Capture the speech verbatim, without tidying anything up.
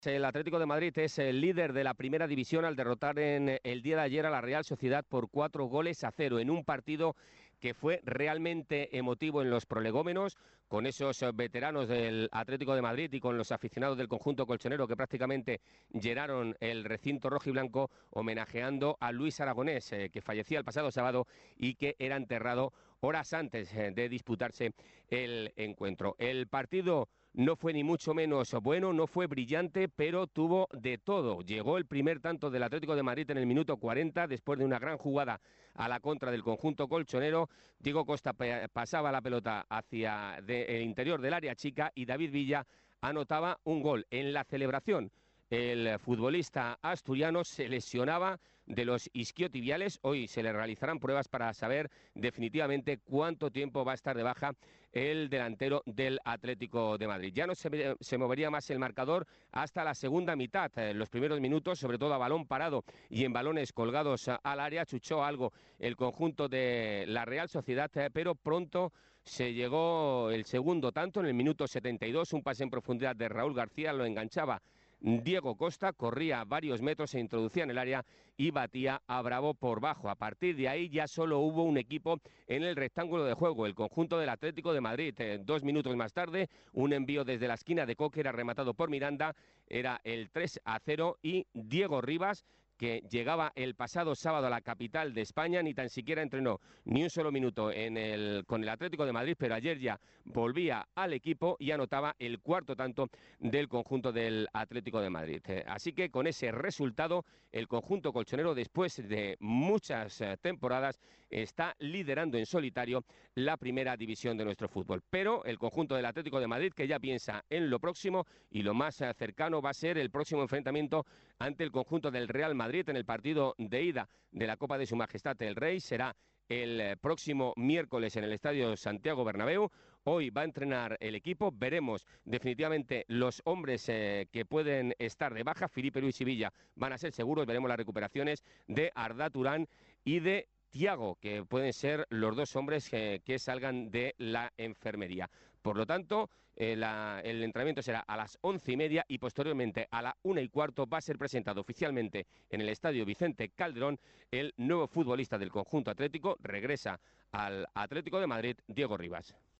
El Atlético de Madrid es el líder de la primera división al derrotar en el día de ayer a la Real Sociedad por cuatro goles a cero en un partido que fue realmente emotivo en los prolegómenos, con esos veteranos del Atlético de Madrid y con los aficionados del conjunto colchonero que prácticamente llenaron el recinto rojiblanco homenajeando a Luis Aragonés, eh, que fallecía el pasado sábado y que era enterrado horas antes eh, de disputarse el encuentro. El partido no fue ni mucho menos bueno, no fue brillante, pero tuvo de todo. Llegó el primer tanto del Atlético de Madrid en el minuto cuarenta, después de una gran jugada a la contra del conjunto colchonero. Diego Costa pasaba la pelota hacia el interior del área chica y David Villa anotaba un gol. En la celebración, el futbolista asturiano se lesionaba de los isquiotibiales. Hoy se le realizarán pruebas para saber definitivamente cuánto tiempo va a estar de baja el delantero del Atlético de Madrid. Ya no se, se movería más el marcador hasta la segunda mitad. En los primeros minutos, sobre todo a balón parado y en balones colgados al área, chuchó algo el conjunto de la Real Sociedad, pero pronto se llegó el segundo tanto en el minuto setenta y dos, un pase en profundidad de Raúl García, lo enganchaba Diego Costa, corría varios metros, se introducía en el área y batía a Bravo por bajo. A partir de ahí ya solo hubo un equipo en el rectángulo de juego, el conjunto del Atlético de Madrid. Eh, dos minutos más tarde, un envío desde la esquina de Coque era rematado por Miranda, era el tres a cero y Diego Rivas, que llegaba el pasado sábado a la capital de España, ni tan siquiera entrenó ni un solo minuto en el, con el Atlético de Madrid, pero ayer ya volvía al equipo y anotaba el cuarto tanto del conjunto del Atlético de Madrid. Eh, así que con ese resultado, el conjunto colchonero, después de muchas eh, temporadas, está liderando en solitario la primera división de nuestro fútbol. Pero el conjunto del Atlético de Madrid, que ya piensa en lo próximo, y lo más eh, cercano va a ser el próximo enfrentamiento ante el conjunto del Real Madrid en el partido de ida de la Copa de Su Majestad el Rey. Será el próximo miércoles en el Estadio Santiago Bernabéu. Hoy va a entrenar el equipo, veremos definitivamente los hombres eh, que pueden estar de baja. Filipe Luis y Villa van a ser seguros, veremos las recuperaciones de Arda Turán y de Thiago, que pueden ser los dos hombres que, que salgan de la enfermería. Por lo tanto, eh, la, el entrenamiento será a las once y media y posteriormente a la una y cuarto va a ser presentado oficialmente en el Estadio Vicente Calderón el nuevo futbolista del conjunto atlético. Regresa al Atlético de Madrid, Diego Rivas.